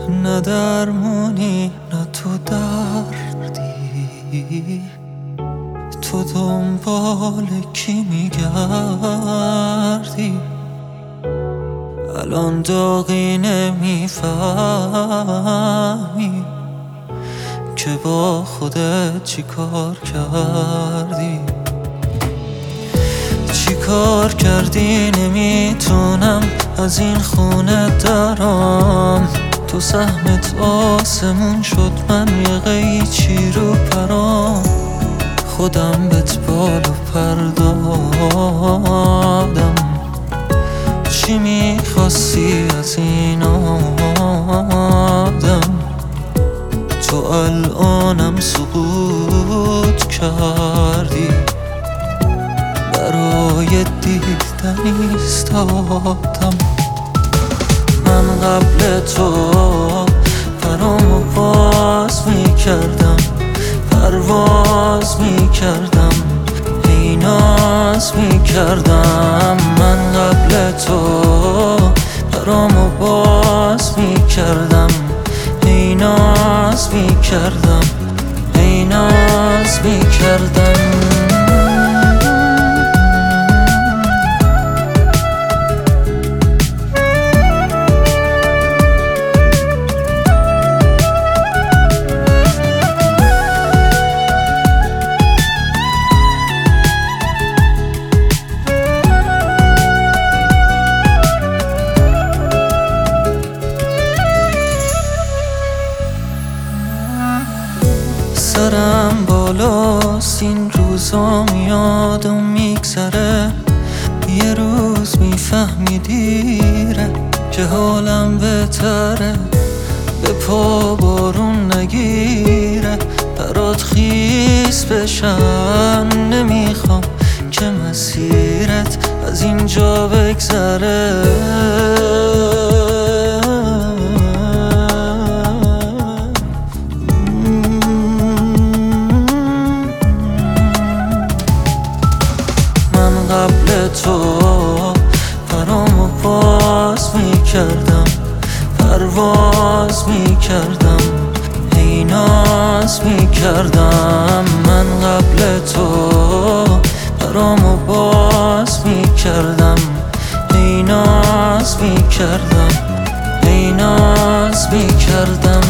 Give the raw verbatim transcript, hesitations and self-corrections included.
نه درمونی نه تو دردی، تو دنبال کی میگردی؟ الان داغی نمیفهمی که با خودت چی کار کردی. چی کار کردی نمیتونم از این خونه درام، تو سهمت آسمون شد من یه قیچی رو پرام. خودم بهت بال و پر دادم، چی میخواستی از این آدم؟ تو الانم سقوط کردی، برای دیدن ایستادم. من قبل تو پرامو باز میکردم، پرواز میکردم، هی ناز میکردم. من قبل تو پرامو باز میکردم، هی ناز میکردم، هی ناز میکردم. سرم بالاست این روزا میاد و میگذره، یه روز میفهمی دیره که حالم بهتره. به پا بارون نگیره، برات خیس بشم، نمیخوام که مسیرت از اینجا بگذره. قبل تو پرامو باز میکردم، پرواز میکردم، هی ناز میکردم. من قبل تو پرامو باز میکردم، هی ناز میکردم، هی ناز میکردم.